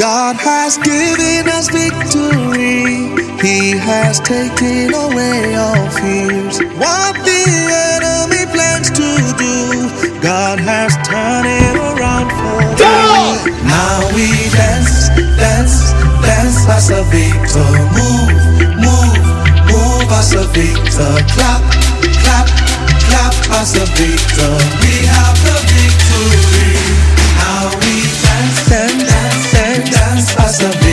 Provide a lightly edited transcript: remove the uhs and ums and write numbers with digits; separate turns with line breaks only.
God has given us victory. He has taken away all fears. What the enemy plans to do, God has turned it around for us. Now we dance, dance, dance as a victor. Move, move, move as a victor. Clap, clap, clap as a victor. We have the victory. Now we dance, dance, dance, dance as a victor.